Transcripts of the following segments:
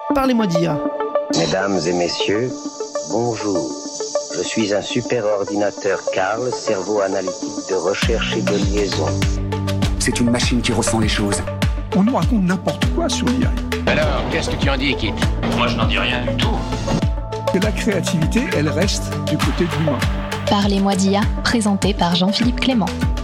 Parlez-moi d'IA. Mesdames et messieurs, bonjour. Je suis un super ordinateur Carl, cerveau analytique de recherche et de liaison. C'est une machine qui ressent les choses. On nous raconte n'importe quoi sur l'IA. Alors, qu'est-ce que tu en dis, Kit? Moi, je n'en dis rien du tout. Que la créativité, elle reste du côté de l'humain. Parlez-moi d'IA, présenté par Jean-Philippe Clément.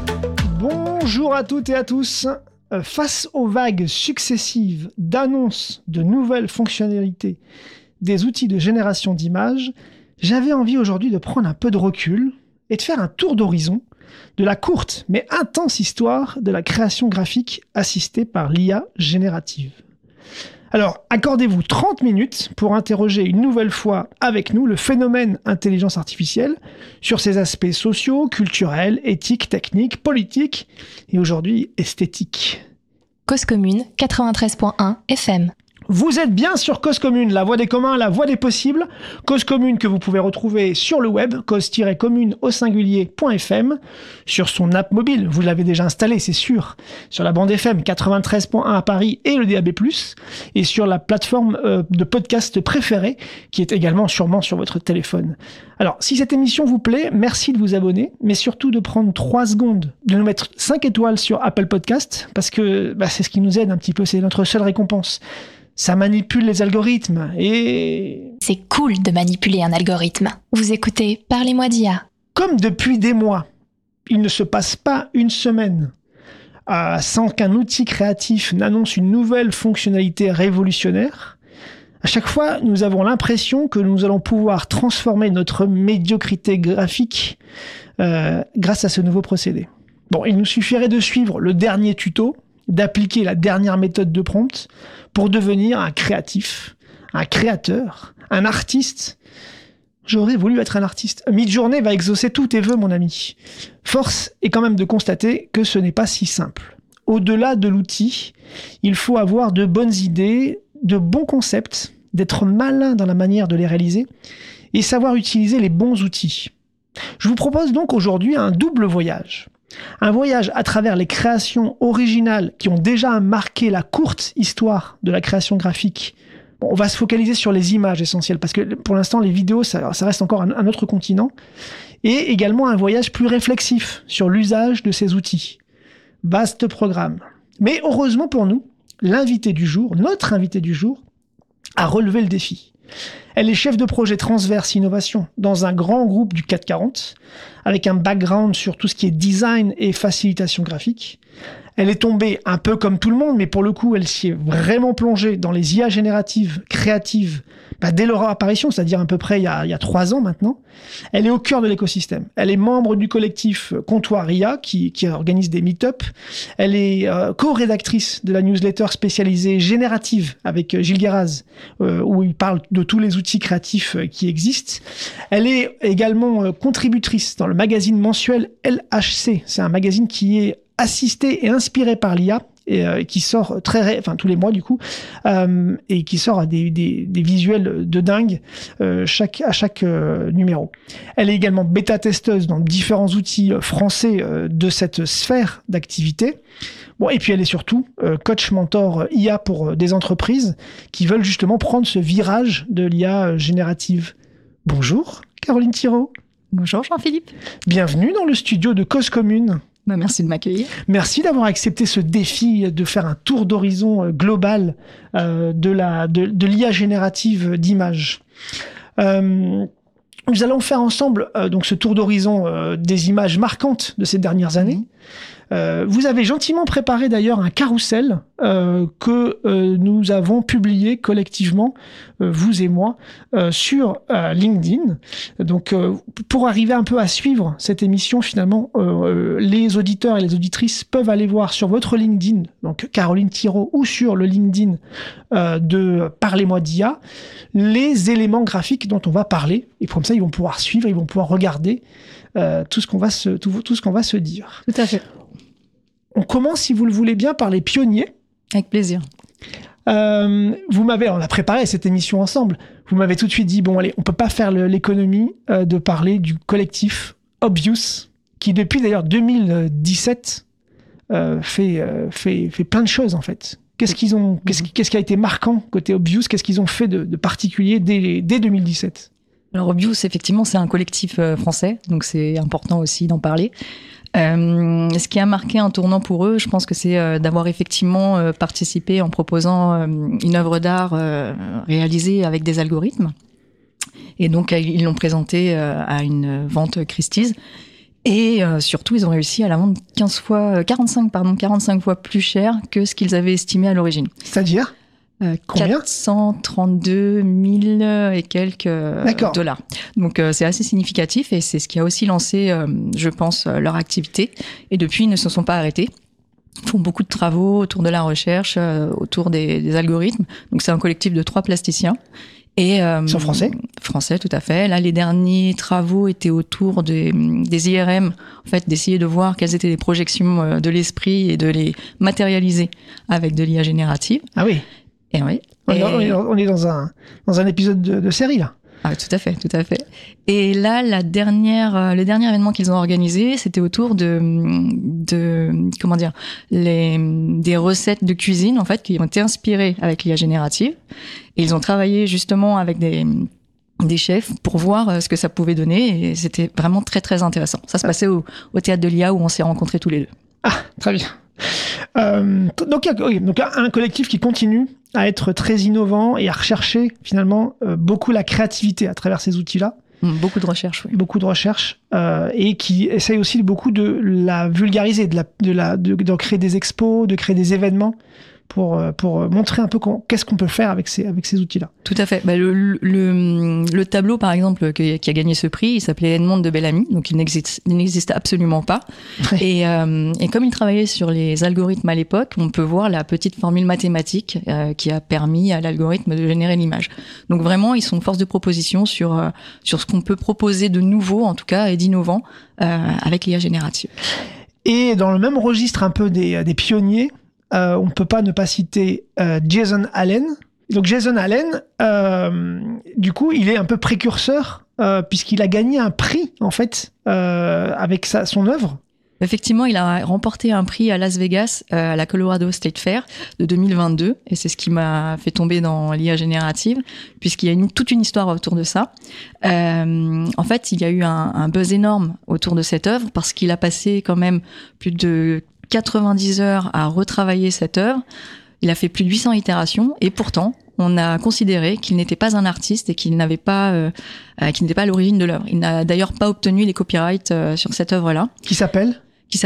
Bonjour à toutes et à tous. Face aux vagues successives d'annonces de nouvelles fonctionnalités des outils de génération d'images, j'avais envie aujourd'hui de prendre un peu de recul et de faire un tour d'horizon de la courte mais intense histoire de la création graphique assistée par l'IA générative. Alors, accordez-vous 30 minutes pour interroger une nouvelle fois avec nous le phénomène intelligence artificielle sur ses aspects sociaux, culturels, éthiques, techniques, politiques et aujourd'hui esthétiques. Cause Commune 93.1 FM. Vous êtes bien sur Cause Commune, la voix des communs, la voix des possibles. Cause Commune que vous pouvez retrouver sur le web, cause-commune au singulier.fm, sur son app mobile, vous l'avez déjà installé, c'est sûr, sur la bande FM 93.1 à Paris et le DAB+, et sur la plateforme de podcast préférée, qui est également sûrement sur votre téléphone. Alors, si cette émission vous plaît, merci de vous abonner, mais surtout de prendre 3 secondes, de nous mettre 5 étoiles sur Apple Podcast, parce que c'est ce qui nous aide un petit peu, c'est notre seule récompense. Ça manipule les algorithmes et... C'est cool de manipuler un algorithme. Vous écoutez Parlez-moi d'IA. Comme depuis des mois, il ne se passe pas une semaine sans qu'un outil créatif n'annonce une nouvelle fonctionnalité révolutionnaire. À chaque fois, nous avons l'impression que nous allons pouvoir transformer notre médiocrité graphique grâce à ce nouveau procédé. Bon, il nous suffirait de suivre le dernier tuto, d'appliquer la dernière méthode de prompt pour devenir un créatif, un créateur, un artiste. J'aurais voulu être un artiste. Midjourney va exaucer tous tes vœux, mon ami. Force est quand même de constater que ce n'est pas si simple. Au-delà de l'outil, il faut avoir de bonnes idées, de bons concepts, d'être malin dans la manière de les réaliser et savoir utiliser les bons outils. Je vous propose donc aujourd'hui un double voyage. Un voyage à travers les créations originales qui ont déjà marqué la courte histoire de la création graphique. Bon, on va se focaliser sur les images essentielles parce que pour l'instant les vidéos ça reste encore un autre continent. Et également un voyage plus réflexif sur l'usage de ces outils. Vaste programme. Mais heureusement pour nous, l'invité du jour, notre invité du jour, a relevé le défi. Elle est chef de projet transverse innovation dans un grand groupe du CAC 40, avec un background sur tout ce qui est design et facilitation graphique. Elle est tombée un peu comme tout le monde, mais pour le coup, elle s'y est vraiment plongée dans les IA génératives, créatives, dès leur apparition, c'est-à-dire à peu près il y a 3 ans maintenant. Elle est au cœur de l'écosystème. Elle est membre du collectif Comptoir IA, qui organise des meet-up. Elle est co-rédactrice de la newsletter spécialisée générative avec Gilles Guéraz, où il parle de tous les outils créatifs qui existent. Elle est également contributrice dans le magazine mensuel LHC. C'est un magazine qui est assisté et inspiré par l'IA et qui sort tous les mois du coup et qui sort à des visuels de dingue à chaque numéro. Elle est également bêta-testeuse dans différents outils français de cette sphère d'activité. Bon, et puis elle est surtout coach mentor IA pour des entreprises qui veulent justement prendre ce virage de l'IA générative. Bonjour Caroline Thiraud. Bonjour Jean-Philippe. Bienvenue dans le studio de Cause Commune. Merci de m'accueillir. Merci d'avoir accepté ce défi de faire un tour d'horizon global de l'IA générative d'images. Nous allons faire ensemble donc ce tour d'horizon des images marquantes de ces dernières années. Vous avez gentiment préparé d'ailleurs un carrousel que nous avons publié collectivement, vous et moi, sur LinkedIn. Donc, pour arriver un peu à suivre cette émission, finalement, les auditeurs et les auditrices peuvent aller voir sur votre LinkedIn, donc Caroline Thiraud, ou sur le LinkedIn de Parlez-moi d'IA, les éléments graphiques dont on va parler. Et comme ça, ils vont pouvoir suivre, ils vont pouvoir regarder tout ce qu'on va se dire. Tout à fait. On commence, si vous le voulez bien, par les pionniers. Avec plaisir. On a préparé cette émission ensemble. Vous m'avez tout de suite dit, bon allez, on peut pas faire l'économie de parler du collectif Obvious, qui depuis d'ailleurs 2017 fait plein de choses en fait. Qu'est-ce qui a été marquant côté Obvious? Qu'est-ce qu'ils ont fait de particulier dès 2017? Alors Obvious, effectivement, c'est un collectif français, donc c'est important aussi d'en parler. Ce qui a marqué un tournant pour eux, je pense que c'est d'avoir effectivement participé en proposant une œuvre d'art réalisée avec des algorithmes. Et donc, ils l'ont présentée à une vente Christie's. Et surtout, ils ont réussi à la vendre 45 fois plus cher que ce qu'ils avaient estimé à l'origine. C'est-à-dire combien? 432 000 et quelques dollars. Donc, c'est assez significatif et c'est ce qui a aussi lancé, je pense, leur activité. Et depuis, ils ne se sont pas arrêtés. Ils font beaucoup de travaux autour de la recherche, autour des algorithmes. Donc, c'est un collectif de 3 plasticiens. Et, ils sont français? Français, tout à fait. Là, les derniers travaux étaient autour des IRM, en fait, d'essayer de voir quelles étaient les projections de l'esprit et de les matérialiser avec de l'IA générative. Ah oui. Et oui. On est dans un épisode de série, là. Ah, tout à fait. Et là, le dernier événement qu'ils ont organisé, c'était autour des recettes de cuisine, en fait, qui ont été inspirées avec l'IA générative. Et ils ont travaillé justement avec des chefs pour voir ce que ça pouvait donner. Et c'était vraiment très, très intéressant. Ça se passait au théâtre de l'IA où on s'est rencontrés tous les deux. Ah, très bien. Donc, un collectif qui continue à être très innovant et à rechercher finalement beaucoup la créativité à travers ces outils-là. Beaucoup de recherche, oui. Beaucoup de recherche et qui essaye aussi beaucoup de la vulgariser, de créer des expos, de créer des événements pour montrer un peu qu'est-ce qu'on peut faire avec ces outils-là. Tout à fait. Bah, le tableau, par exemple, qui a gagné ce prix, il s'appelait Edmond de Bellamy, donc il n'existe absolument pas. Et comme il travaillait sur les algorithmes à l'époque, on peut voir la petite formule mathématique qui a permis à l'algorithme de générer l'image. Donc vraiment, ils sont force de proposition sur ce qu'on peut proposer de nouveau, en tout cas, et d'innovant avec l'IA générative. Et dans le même registre un peu des pionniers, on ne peut pas ne pas citer Jason Allen. Donc Jason Allen, du coup, il est un peu précurseur puisqu'il a gagné un prix, en fait, avec son œuvre. Effectivement, il a remporté un prix à Las Vegas, à la Colorado State Fair de 2022. Et c'est ce qui m'a fait tomber dans l'IA générative, puisqu'il y a toute une histoire autour de ça. En fait, il y a eu un buzz énorme autour de cette œuvre parce qu'il a passé quand même plus de 90 heures à retravailler cette œuvre. Il a fait plus de 800 itérations et pourtant, on a considéré qu'il n'était pas un artiste et qu'il n'était pas à l'origine de l'œuvre. Il n'a d'ailleurs pas obtenu les copyrights sur cette œuvre-là. Qui s'appelle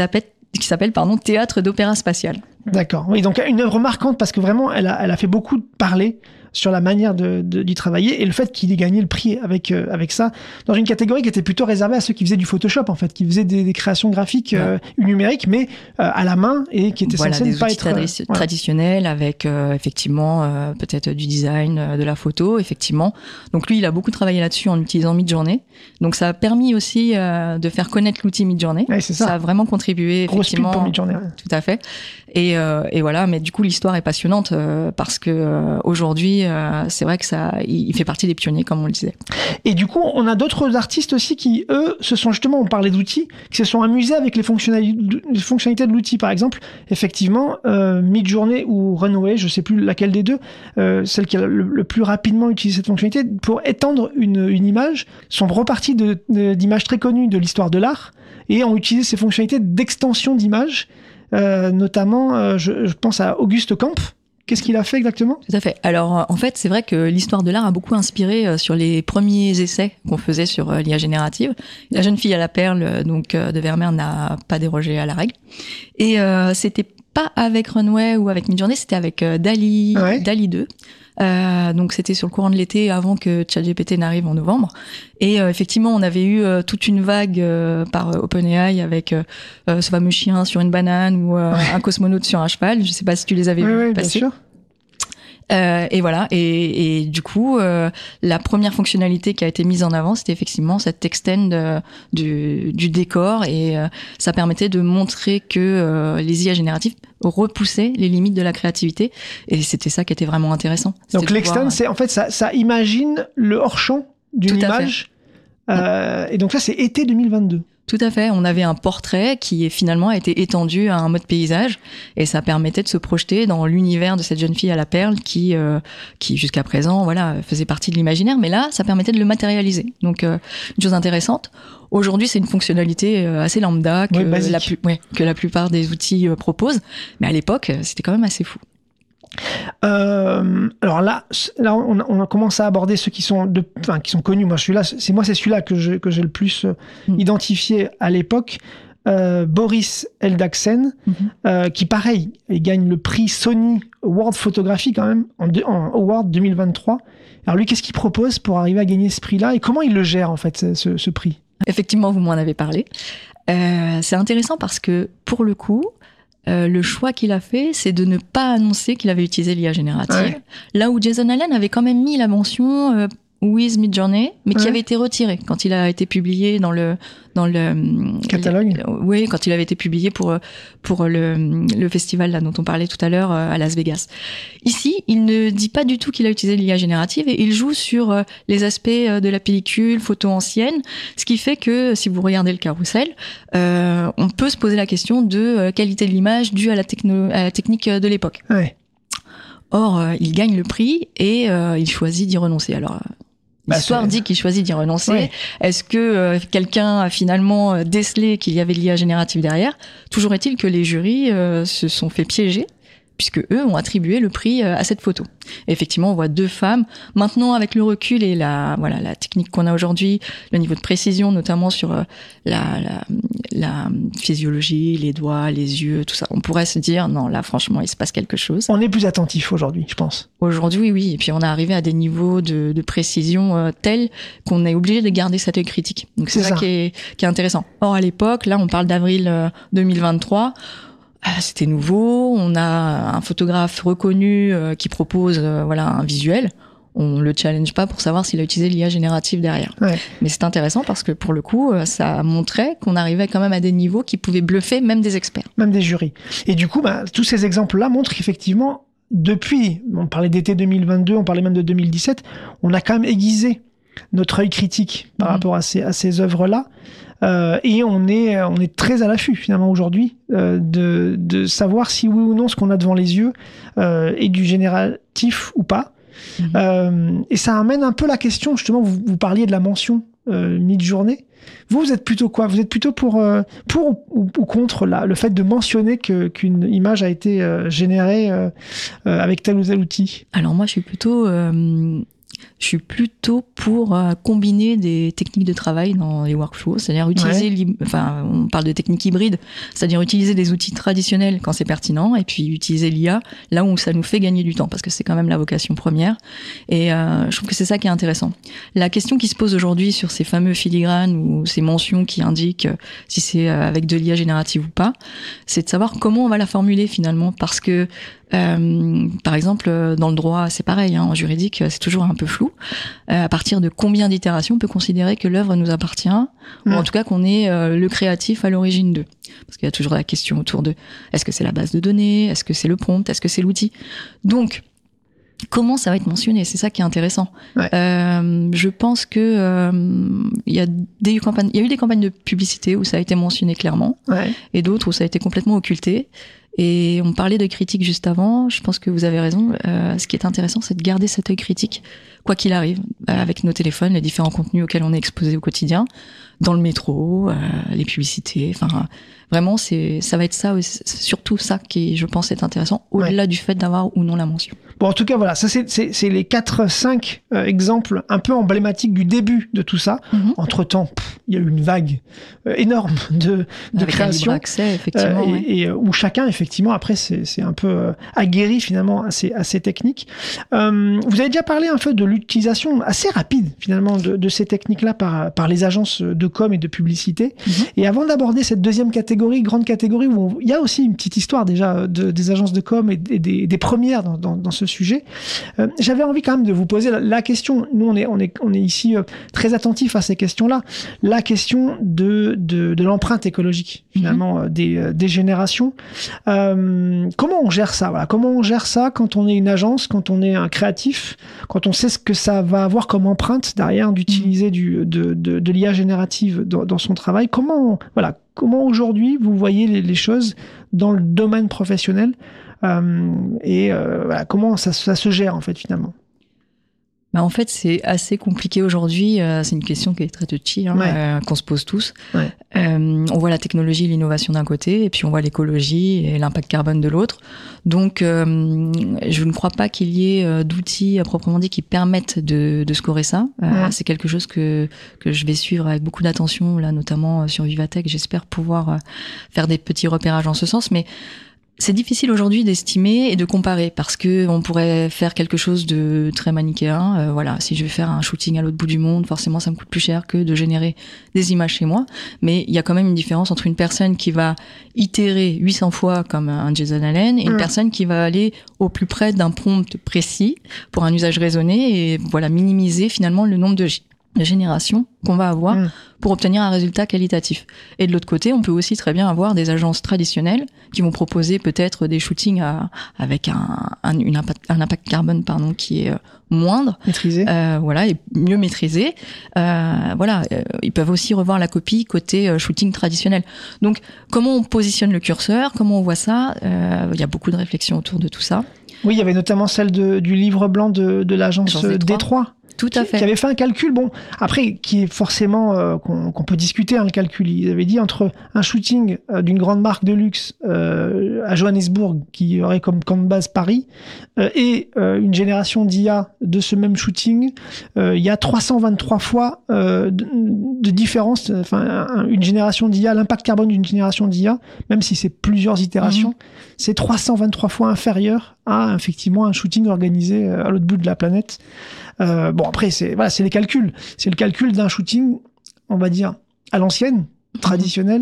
Théâtre d'opéra spatial. D'accord. Oui, donc une œuvre marquante parce que vraiment, elle a fait beaucoup parler sur la manière d'y travailler et le fait qu'il ait gagné le prix avec ça dans une catégorie qui était plutôt réservée à ceux qui faisaient du Photoshop en fait, qui faisaient des créations graphiques numériques mais à la main et qui étaient censés ne pas être traditionnels avec effectivement peut-être du design, de la photo effectivement. Donc lui, il a beaucoup travaillé là-dessus en utilisant Midjourney. Donc ça a permis aussi de faire connaître l'outil Midjourney. Ouais, c'est ça. Ça a vraiment contribué effectivement. Grosse pub pour Midjourney. Ouais. Tout à fait. Et voilà, mais du coup l'histoire est passionnante parce que aujourd'hui c'est vrai que il fait partie des pionniers comme on le disait. Et du coup on a d'autres artistes aussi qui eux on parlait d'outils, qui se sont amusés avec les fonctionnalités de l'outil. Par exemple, effectivement Midjourney ou Runway, je sais plus laquelle des deux, celle qui a le plus rapidement utilisé cette fonctionnalité pour étendre une image, sont repartis d'images très connues de l'histoire de l'art et ont utilisé ces fonctionnalités d'extension d'image. Notamment, je pense à Auguste Camp. Qu'est-ce qu'il a fait exactement ? Tout à fait. Alors, en fait, c'est vrai que l'histoire de l'art a beaucoup inspiré sur les premiers essais qu'on faisait sur l'IA générative. La jeune fille à la perle, donc de Vermeer, n'a pas dérogé à la règle. Et c'était pas avec Runway ou avec Midjourney, c'était avec DALL-E 2. Donc c'était sur le courant de l'été avant que ChatGPT n'arrive en novembre. Et effectivement, on avait eu toute une vague par OpenAI avec ce fameux chien sur une banane ou un cosmonaute sur un cheval. Je sais pas si tu les avais vus passer. Bien sûr. Et voilà. Et du coup, la première fonctionnalité qui a été mise en avant, c'était effectivement cette extend du décor et ça permettait de montrer que les IA génératives repoussaient les limites de la créativité et c'était ça qui était vraiment intéressant. Donc l'extend, c'est en fait ça imagine le hors-champ d'une image. Et donc ça, c'est été 2022. Tout à fait. On avait un portrait qui finalement a été étendu à un mode paysage et ça permettait de se projeter dans l'univers de cette jeune fille à la perle qui jusqu'à présent, voilà, faisait partie de l'imaginaire. Mais là, ça permettait de le matérialiser. Donc, une chose intéressante. Aujourd'hui, c'est une fonctionnalité assez lambda que la plupart des outils proposent. Mais à l'époque, c'était quand même assez fou. Alors là, on commence à aborder ceux qui sont connus. Moi, c'est celui-là que j'ai le plus identifié à l'époque. Boris Eldagsen, qui pareil, il gagne le prix Sony Award Photography quand même en Award 2023. Alors lui, qu'est-ce qu'il propose pour arriver à gagner ce prix-là et comment il le gère en fait ce prix? Effectivement, vous m'en avez parlé. C'est intéressant parce que pour le coup, le choix qu'il a fait, c'est de ne pas annoncer qu'il avait utilisé l'IA générative. Ouais. Là où Jason Allen avait quand même mis la mention with Midjourney, mais qui avait été retirée quand il a été publié dans le catalogue. Oui, quand il avait été publié pour le festival là dont on parlait tout à l'heure à Las Vegas. Ici, il ne dit pas du tout qu'il a utilisé l'IA générative et il joue sur les aspects de la pellicule, photo ancienne, ce qui fait que si vous regardez le carrousel, on peut se poser la question de qualité de l'image due à la technique de l'époque. Ouais. Or, il gagne le prix et il choisit d'y renoncer. Alors, l'histoire dit qu'il choisit d'y renoncer. Ouais. Est-ce que quelqu'un a finalement décelé qu'il y avait de l'IA générative derrière? Toujours est-il que les jurys se sont fait piéger, puisque eux ont attribué le prix à cette photo. Et effectivement, on voit deux femmes. Maintenant, avec le recul et la technique qu'on a aujourd'hui, le niveau de précision, notamment sur la physiologie, les doigts, les yeux, tout ça, on pourrait se dire, non, là, franchement, il se passe quelque chose. On est plus attentif aujourd'hui, je pense. Aujourd'hui, oui. Et puis, on est arrivé à des niveaux de précision tels qu'on est obligé de garder cet œil critique. Donc, c'est ça qui est intéressant. Or, à l'époque, là, on parle d'avril 2023, c'était nouveau, on a un photographe reconnu qui propose un visuel. On le challenge pas pour savoir s'il a utilisé l'IA générative derrière. Ouais. Mais c'est intéressant parce que pour le coup, ça montrait qu'on arrivait quand même à des niveaux qui pouvaient bluffer même des experts. Même des jurys. Et du coup, tous ces exemples-là montrent qu'effectivement, depuis, on parlait d'été 2022, on parlait même de 2017, on a quand même aiguisé notre œil critique par rapport à ces œuvres-là. Et on est très à l'affût finalement aujourd'hui de savoir si oui ou non ce qu'on a devant les yeux est du génératif ou pas. Et ça amène un peu la question, justement, vous parliez de la mention Midjourney. Vous êtes plutôt quoi? Vous êtes plutôt pour ou contre le fait de mentionner qu'une image a été générée avec tel ou tel outil? Alors moi, je suis plutôt pour combiner des techniques de travail dans les workflows, c'est-à-dire utiliser, on parle de techniques hybrides, c'est-à-dire utiliser des outils traditionnels quand c'est pertinent, et puis utiliser l'IA là où ça nous fait gagner du temps, parce que c'est quand même la vocation première. Et je trouve que c'est ça qui est intéressant. La question qui se pose aujourd'hui sur ces fameux filigranes ou ces mentions qui indiquent si c'est avec de l'IA générative ou pas, c'est de savoir comment on va la formuler finalement, parce que par exemple, dans le droit, c'est pareil, en juridique, c'est toujours un peu flou. À partir de combien d'itérations on peut considérer que l'œuvre nous appartient, ou en tout cas qu'on est le créatif à l'origine d'eux. Parce qu'il y a toujours la question autour de est-ce que c'est la base de données, est-ce que c'est le prompt, est-ce que c'est l'outil. Donc, comment ça va être mentionné? C'est ça qui est intéressant. Ouais. Je pense que il y a eu des campagnes de publicité où ça a été mentionné clairement, et d'autres où ça a été complètement occulté. Et on parlait de critique juste avant, je pense que vous avez raison. Ce qui est intéressant, c'est de garder cet œil critique, quoi qu'il arrive, avec nos téléphones, les différents contenus auxquels on est exposé au quotidien, dans le métro, les publicités, vraiment, ça va être ça, surtout ça qui, je pense, est intéressant, au-delà du fait d'avoir ou non la mention. Bon, en tout cas, voilà, ça c'est les 4-5 exemples un peu emblématiques du début de tout ça. Entre-temps, il y a eu une vague énorme de création. Avec accès, effectivement. Et où chacun, effectivement, après, c'est un peu aguerri, finalement, à ces techniques. Vous avez déjà parlé un peu de l'utilisation assez rapide, finalement, de ces techniques-là par les agences de com et de publicité. Et avant d'aborder cette deuxième catégorie, grande catégorie, où il y a aussi une petite histoire déjà des agences de com et des premières dans ce sujet, j'avais envie quand même de vous poser la question. Nous, on est ici très attentifs à ces questions-là. la question de l'empreinte écologique, finalement, des générations. Comment on gère ça? Voilà. Comment on gère ça quand on est une agence, quand on est un créatif, quand on sait ce que ça va avoir comme empreinte derrière d'utiliser de l'IA générative dans son travail? Comment aujourd'hui vous voyez les choses dans le domaine professionnel comment ça se gère en fait finalement? En fait, c'est assez compliqué aujourd'hui. C'est une question qui est très touchy, qu'on se pose tous. Ouais. On voit la technologie, l'innovation d'un côté, et puis on voit l'écologie et l'impact carbone de l'autre. Donc, je ne crois pas qu'il y ait d'outils à proprement dit qui permettent de scorer ça. C'est quelque chose que je vais suivre avec beaucoup d'attention, là, notamment sur Vivatech. J'espère pouvoir faire des petits repérages en ce sens, mais c'est difficile aujourd'hui d'estimer et de comparer parce que on pourrait faire quelque chose de très manichéen. Si je vais faire un shooting à l'autre bout du monde, forcément ça me coûte plus cher que de générer des images chez moi. Mais il y a quand même une différence entre une personne qui va itérer 800 fois comme un Jason Allen et une personne qui va aller au plus près d'un prompt précis pour un usage raisonné et minimiser finalement le nombre de générations qu'on va avoir pour obtenir un résultat qualitatif. Et de l'autre côté, on peut aussi très bien avoir des agences traditionnelles qui vont proposer peut-être des shootings avec un impact carbone qui est moindre, maîtrisé, et mieux maîtrisé. Ils peuvent aussi revoir la copie côté shooting traditionnel. Donc, comment on positionne le curseur, comment on voit ça, il y a beaucoup de réflexions autour de tout ça. Oui, il y avait notamment celle du livre blanc de l'agence Détroit. Tout à fait. Qui avait fait un calcul, qui est forcément qu'on peut discuter, le calcul. Ils avaient dit entre un shooting d'une grande marque de luxe à Johannesburg, qui aurait comme camp de base Paris, et une génération d'IA de ce même shooting, il y a 323 fois de différence. Une génération d'IA, l'impact carbone d'une génération d'IA, même si c'est plusieurs itérations, c'est 323 fois inférieur à effectivement un shooting organisé à l'autre bout de la planète. Après, c'est les calculs. C'est le calcul d'un shooting, on va dire, à l'ancienne, traditionnel.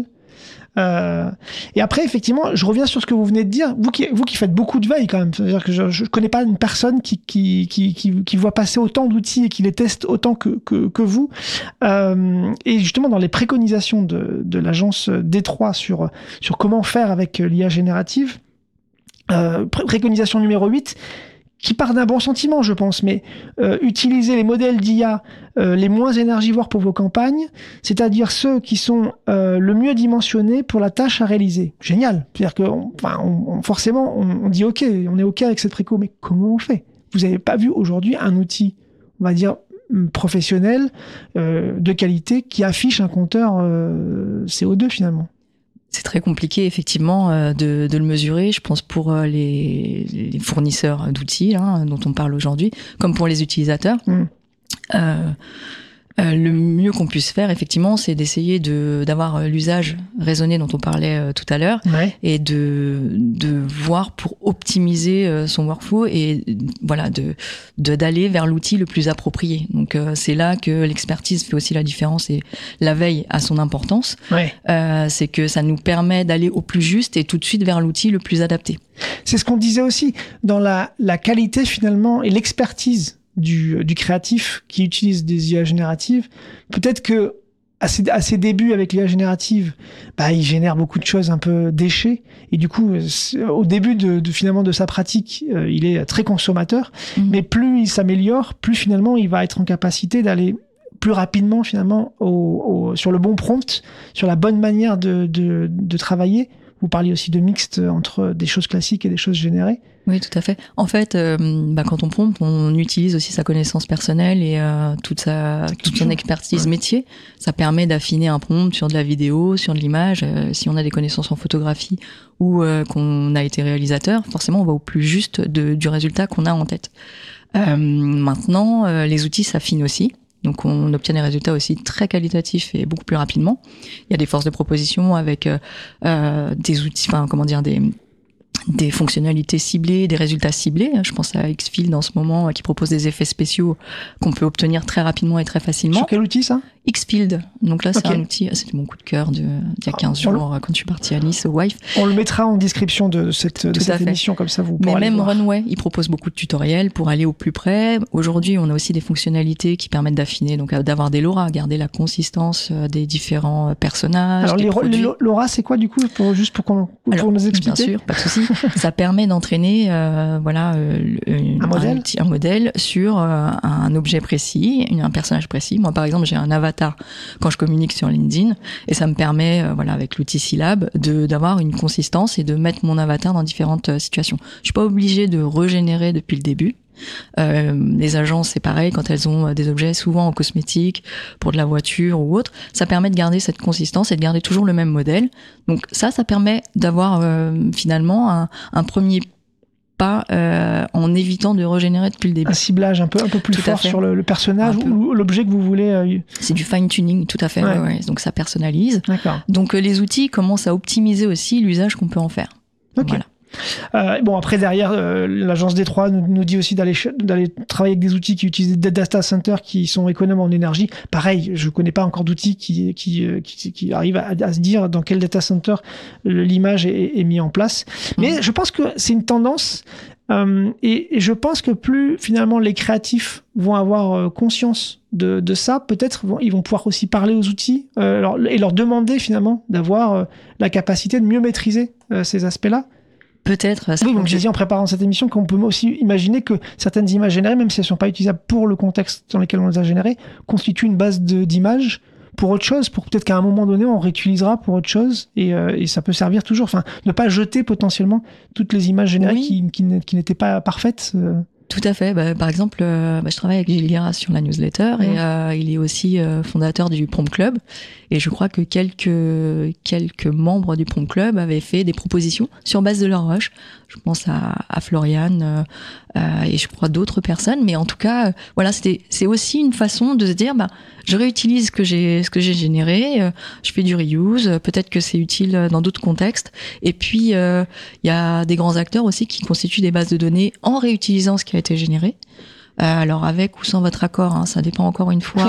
Et après, effectivement, je reviens sur ce que vous venez de dire. Vous qui faites beaucoup de veille, quand même. C'est-à-dire que je connais pas une personne qui voit passer autant d'outils et qui les teste autant que vous. Et justement, dans les préconisations de l'agence Détroit sur comment faire avec l'IA générative, préconisation numéro 8, qui part d'un bon sentiment, je pense, mais utiliser les modèles d'IA les moins énergivores pour vos campagnes, c'est-à-dire ceux qui sont le mieux dimensionnés pour la tâche à réaliser. Génial. C'est-à-dire que forcément, on dit OK, on est OK avec cette préco, mais comment on fait? Vous n'avez pas vu aujourd'hui un outil, on va dire, professionnel, de qualité, qui affiche un compteur CO2 finalement? C'est très compliqué, effectivement, de le mesurer, je pense, pour les fournisseurs d'outils dont on parle aujourd'hui, comme pour les utilisateurs. Le mieux qu'on puisse faire, effectivement, c'est d'essayer d'avoir l'usage raisonné dont on parlait tout à l'heure, et de voir pour optimiser son workflow et d'aller vers l'outil le plus approprié. Donc c'est là que l'expertise fait aussi la différence et la veille a son importance. C'est que ça nous permet d'aller au plus juste et tout de suite vers l'outil le plus adapté. C'est ce qu'on disait aussi dans la qualité finalement et l'expertise du créatif qui utilise des IA génératives. Peut-être que à ses débuts avec l'IA générative, il génère beaucoup de choses un peu déchets, et du coup au début finalement de sa pratique, il est très consommateur, mais plus il s'améliore, plus finalement il va être en capacité d'aller plus rapidement finalement sur le bon prompt, sur la bonne manière de travailler. Vous parliez aussi de mixte entre des choses classiques et des choses générées. Oui, tout à fait. En fait, quand on prompte, on utilise aussi sa connaissance personnelle et toute son expertise métier. Ça permet d'affiner un prompt sur de la vidéo, sur de l'image. Si on a des connaissances en photographie ou qu'on a été réalisateur, forcément, on va au plus juste du résultat qu'on a en tête. Maintenant, les outils s'affinent aussi. Donc, on obtient des résultats aussi très qualitatifs et beaucoup plus rapidement. Il y a des forces de proposition avec des outils, des fonctionnalités ciblées, des résultats ciblés. Je pense à Xfield en ce moment qui propose des effets spéciaux qu'on peut obtenir très rapidement et très facilement. Sur quel outil ça ? Xfield. Donc là, c'est Ok. un outil, c'était mon coup de cœur d'il y a 15 jours quand je suis partie à Nice au WIFE. On le mettra en description de cette à fait. émission, comme ça vous Mais pourrez aller même voir. Runway, il propose beaucoup de tutoriels pour aller au plus près. Aujourd'hui, on a aussi des fonctionnalités qui permettent d'affiner, donc d'avoir des LoRa, garder la consistance des différents personnages. Alors, des produits. LoRa, c'est quoi du coup, juste pour Alors, nous expliquer? Bien sûr, pas de souci. Ça permet d'entraîner un modèle sur un objet précis, un personnage précis. Moi, par exemple, j'ai un avatar quand je communique sur LinkedIn et ça me permet, avec l'outil Syllab, d'avoir une consistance et de mettre mon avatar dans différentes situations. Je suis pas obligée de régénérer depuis le début. Les agences, c'est pareil, quand elles ont des objets souvent en cosmétique, pour de la voiture ou autre, ça permet de garder cette consistance et de garder toujours le même modèle. Donc ça permet d'avoir finalement un premier pas en évitant de régénérer depuis le début. Un ciblage un peu plus Tout à fort fait. sur le personnage ou l'objet que vous voulez. C'est du fine-tuning, tout à fait. Ouais. Ouais. Donc ça personnalise. D'accord. Donc les outils commencent à optimiser aussi l'usage qu'on peut en faire. Ok. Voilà. Bon, après, derrière, l'agence D3 nous dit aussi d'aller travailler avec des outils qui utilisent des data centers qui sont économes en énergie. Pareil, je connais pas encore d'outils qui arrivent à se dire dans quel data center l'image est mise en place. Mais je pense que c'est une tendance et je pense que plus finalement les créatifs vont avoir conscience de ça, peut-être ils vont pouvoir aussi parler aux outils et leur demander finalement d'avoir la capacité de mieux maîtriser ces aspects-là. Peut-être. Oui, donc j'ai dit en préparant cette émission qu'on peut aussi imaginer que certaines images générées, même si elles ne sont pas utilisables pour le contexte dans lequel on les a générées, constituent une base d'images pour autre chose, pour peut-être qu'à un moment donné, on réutilisera pour autre chose et ça peut servir toujours. Enfin, ne pas jeter potentiellement toutes les images générées qui n'étaient pas parfaites. Tout à fait. Par exemple, je travaille avec Gilles Guéras sur la newsletter et il est aussi fondateur du Prompt Club. Et je crois que quelques membres du Prompt Club avaient fait des propositions sur base de leur rush. Je pense à Florian et je crois d'autres personnes. Mais en tout cas, c'est aussi une façon de se dire, je réutilise ce que j'ai généré, je fais du reuse. Peut-être que c'est utile dans d'autres contextes. Et puis, il y a des grands acteurs aussi qui constituent des bases de données en réutilisant ce qui a été généré. Alors avec ou sans votre accord, ça dépend encore une fois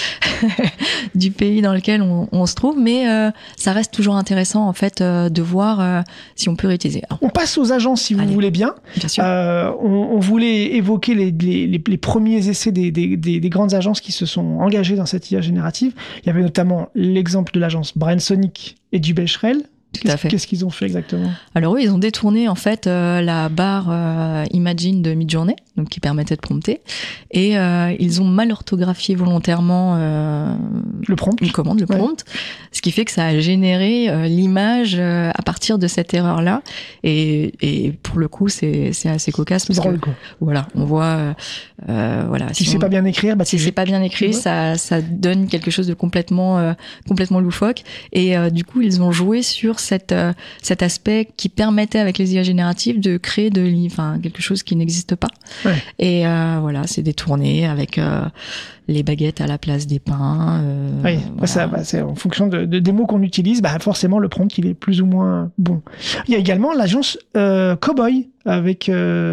du pays dans lequel on se trouve, mais ça reste toujours intéressant en fait de voir si on peut réutiliser. Alors, on passe aux agences si vous voulez bien. Bien sûr. On voulait évoquer les premiers essais des grandes agences qui se sont engagées dans cette IA générative. Il y avait notamment l'exemple de l'agence Brainsonic et du Becherel. Tout à fait. Qu'est-ce qu'ils ont fait exactement? Alors eux, ils ont détourné en fait la barre Imagine de Midjourney, donc qui permettait de prompter, et ils ont mal orthographié volontairement le prompt, une commande, le prompt, ce qui fait que ça a généré l'image à partir de cette erreur-là, et pour le coup, c'est assez cocasse parce drôle, que voilà, on voit si c'est pas bien écrire, si c'est pas bien écrit, ça donne quelque chose de complètement loufoque, et du coup, ils ont joué sur cet aspect qui permettait avec les IA génératives de créer quelque chose qui n'existe pas. Ouais. Et c'est détourné avec les baguettes à la place des pains. Oui, c'est en fonction des mots qu'on utilise, forcément le prompt il est plus ou moins bon. Il y a également l'agence Cowboy avec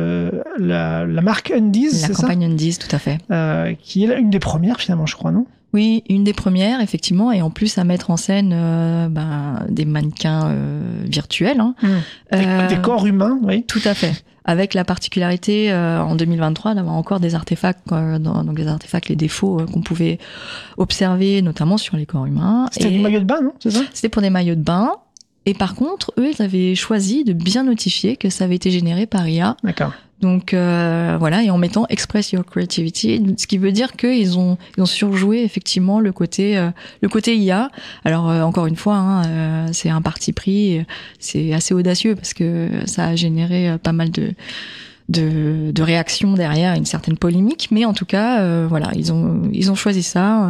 la marque Undies, c'est ça? La campagne Undies, tout à fait. Qui est une des premières finalement, je crois, non? Oui, une des premières, effectivement, et en plus à mettre en scène des mannequins virtuels. Des corps humains, oui. Tout à fait. Avec la particularité en 2023 d'avoir encore des artefacts, donc des artefacts, les défauts qu'on pouvait observer, notamment sur les corps humains. C'était des maillots de bain, non? C'est ça? C'était pour des maillots de bain. Et par contre, eux, ils avaient choisi de bien notifier que ça avait été généré par IA. D'accord. Donc et en mettant Express Your Creativity, ce qui veut dire qu'ils ont surjoué effectivement le côté IA. Alors encore une fois, c'est un parti pris, c'est assez audacieux parce que ça a généré pas mal de réactions derrière, une certaine polémique, mais en tout cas ils ont choisi ça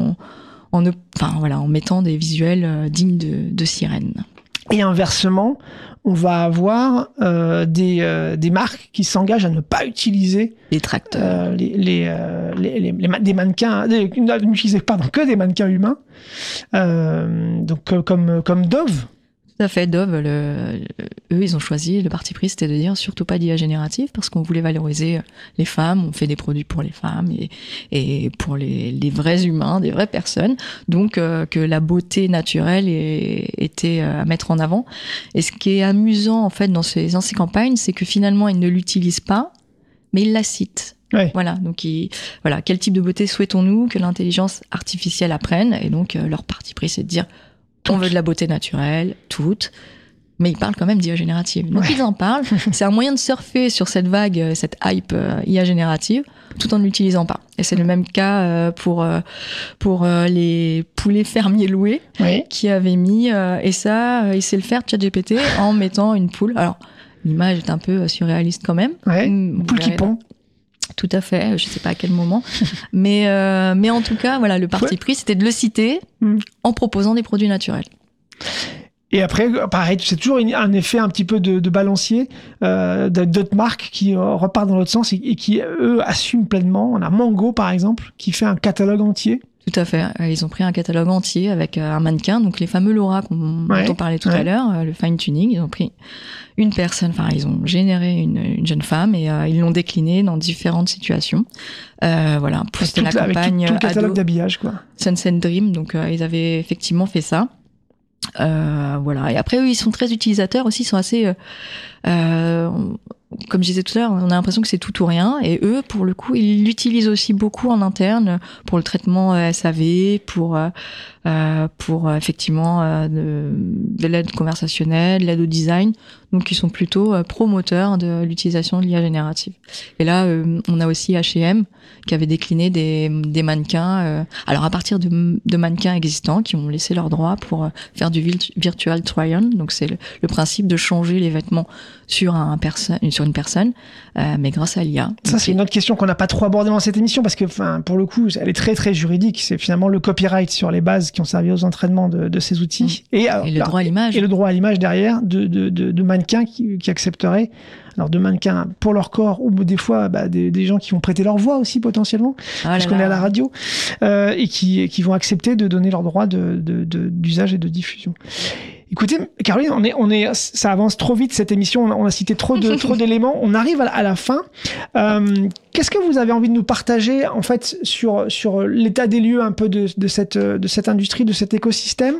en mettant des visuels dignes de sirènes. Et inversement, on va avoir des marques qui s'engagent à ne pas utiliser les tracteurs, des mannequins, n'utiliser que des mannequins humains, donc comme Dove. Tout à fait. Dove, eux, ils ont choisi, le parti pris, c'était de dire surtout pas d'IA générative parce qu'on voulait valoriser les femmes. On fait des produits pour les femmes et pour les vrais humains, des vraies personnes. Donc, que la beauté naturelle était à mettre en avant. Et ce qui est amusant, en fait, dans ces campagnes, c'est que finalement, ils ne l'utilisent pas, mais ils la citent. Ouais. Voilà, donc quel type de beauté souhaitons-nous que l'intelligence artificielle apprenne? Et donc leur parti pris, c'est de dire on veut de la beauté naturelle, toute, mais ils parlent quand même d'IA générative. Donc ils en parlent. C'est un moyen de surfer sur cette vague, cette hype IA générative, tout en ne l'utilisant pas. Et c'est le même cas pour les poulets fermiers loués, qui avaient mis et ça, il sait le faire, ChatGPT, en mettant une poule. Alors l'image est un peu surréaliste quand même. Ouais, une poule qui pond. Tout à fait, je sais pas à quel moment, mais en tout cas, voilà, le parti pris, c'était de le citer en proposant des produits naturels. Et après, pareil, c'est toujours un effet un petit peu de balancier d'autres marques qui repartent dans l'autre sens et qui, eux, assument pleinement. On a Mango, par exemple, qui fait un catalogue entier. Tout à fait. Ils ont pris un catalogue entier avec un mannequin, donc les fameux Laura dont on parlait tout à l'heure, le fine tuning. Ils ont pris une personne, enfin ils ont généré une jeune femme et ils l'ont déclinée dans différentes situations. Voilà, pour c'était la campagne tout le catalogue d'habillage, quoi. Sunset Dream, donc ils avaient effectivement fait ça. Voilà. Et après, eux, ils sont très utilisateurs aussi, ils sont assez comme je disais tout à l'heure, on a l'impression que c'est tout ou rien. Et eux, pour le coup, ils l'utilisent aussi beaucoup en interne pour le traitement SAV, pour effectivement de l'aide conversationnelle, l'aide au design. Donc, ils sont plutôt promoteurs de l'utilisation de l'IA générative. Et là, on a aussi H&M qui avait décliné des mannequins. Alors, à partir de mannequins existants qui ont laissé leurs droits pour faire du virtual try-on. Donc, c'est le principe de changer les vêtements sur une personne, mais grâce à l'IA. Ça, c'est une autre question qu'on n'a pas trop abordée dans cette émission parce que, pour le coup, elle est très, très juridique. C'est finalement le copyright sur les bases qui ont servi aux entraînements de ces outils. Et le droit à l'image. Et le droit à l'image derrière de mannequins qui accepteraient, alors de mannequins pour leur corps ou des fois des gens qui vont prêter leur voix aussi potentiellement, puisqu'on est à la radio, et qui vont accepter de donner leur droit d'usage et de diffusion. Écoutez, Caroline, ça avance trop vite cette émission. On a cité trop d'éléments. On arrive à la fin. Qu'est-ce que vous avez envie de nous partager en fait sur l'état des lieux un peu de cette industrie, de cet écosystème,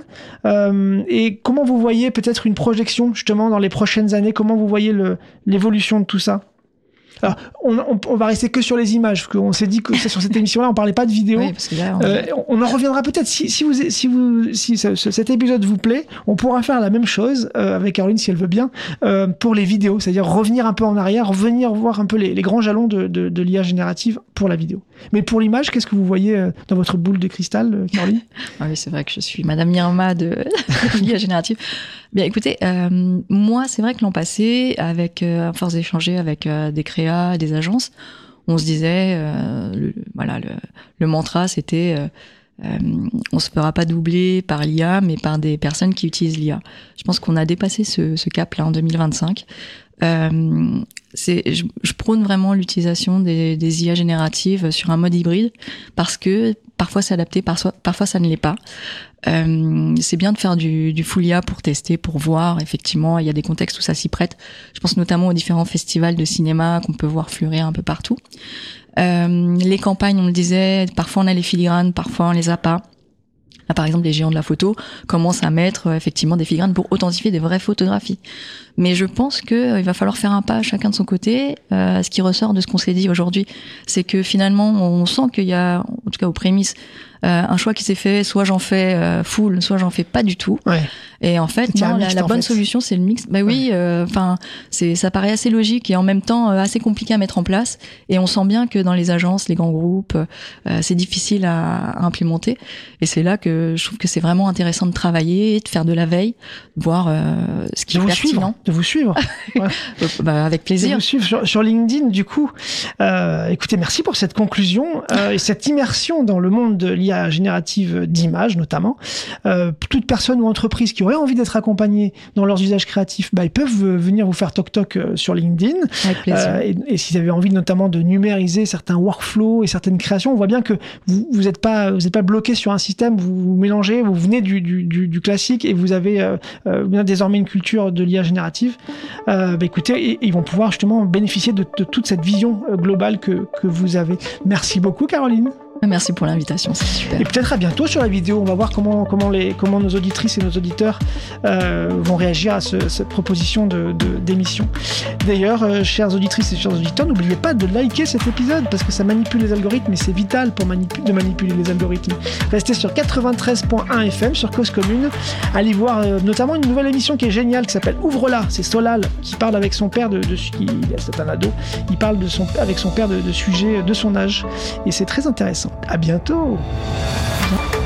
et comment vous voyez peut-être une projection justement dans les prochaines années? Comment vous voyez l'évolution de tout ça? Alors, on va rester que sur les images, parce qu'on s'est dit que sur cette émission-là, on parlait pas de vidéo. Oui, parce que là, on en reviendra peut-être si cet épisode vous plaît, on pourra faire la même chose avec Caroline si elle veut bien pour les vidéos, c'est-à-dire revenir un peu en arrière, revenir voir un peu les grands jalons de l'IA générative pour la vidéo. Mais pour l'image, qu'est-ce que vous voyez dans votre boule de cristal, Caroline? Oui, c'est vrai que je suis Madame Irma de l'IA générative. Bien, écoutez, moi, c'est vrai que l'an passé, à force d'échanger avec des créas, des agences, on se disait, le mantra, c'était on se fera pas doubler par l'IA, mais par des personnes qui utilisent l'IA. Je pense qu'on a dépassé ce cap-là en 2025. Je prône vraiment l'utilisation des IA génératives sur un mode hybride parce que parfois c'est adapté, parfois ça ne l'est pas. C'est bien de faire du full IA pour tester, pour voir. Effectivement, il y a des contextes où ça s'y prête. Je pense notamment aux différents festivals de cinéma qu'on peut voir fleurir un peu partout. Les campagnes, on le disait, parfois on a les filigranes, parfois on les a pas. Là, par exemple, les géants de la photo commencent à mettre effectivement des filigranes pour authentifier des vraies photographies. Mais je pense il va falloir faire un pas chacun de son côté. Ce qui ressort de ce qu'on s'est dit aujourd'hui, c'est que finalement, on sent qu'il y a, en tout cas aux prémices, un choix qui s'est fait, soit j'en fais full, soit j'en fais pas du tout. Ouais. Et en fait, non, la bonne solution, c'est le mix. Bah oui, ça paraît assez logique et en même temps assez compliqué à mettre en place. Et on sent bien que dans les agences, les grands groupes, c'est difficile à implémenter. Et c'est là que je trouve que c'est vraiment intéressant de travailler, de faire de la veille, de voir ce qui est pertinent. De vous suivre. Ouais. Avec plaisir. De vous suivre sur LinkedIn, du coup. Écoutez, merci pour cette conclusion et cette immersion dans le monde de l'IA l'IA générative d'images notamment. Toute personne ou entreprise qui aurait envie d'être accompagnée dans leurs usages créatifs, ils peuvent venir vous faire toc-toc sur LinkedIn. Avec plaisir. Et si vous avez envie notamment de numériser certains workflows et certaines créations, on voit bien que vous n'êtes pas bloqué sur un système, vous mélangez, vous venez du classique et vous avez désormais une culture de l'IA générative. Écoutez, ils vont pouvoir justement bénéficier de toute cette vision globale que vous avez. Merci beaucoup, Caroline. Merci pour l'invitation, c'est super. Et peut-être à bientôt sur la vidéo. On va voir comment nos auditrices et nos auditeurs vont réagir à cette proposition d'émission. D'ailleurs, chères auditrices et chers auditeurs, n'oubliez pas de liker cet épisode parce que ça manipule les algorithmes et c'est vital pour de manipuler les algorithmes. Restez sur 93.1 FM sur Cause Commune. Allez voir notamment une nouvelle émission qui est géniale qui s'appelle Ouvre-la. C'est Solal qui parle avec son père c'est un ado. Il parle avec son père de sujets de son âge et c'est très intéressant. À bientôt.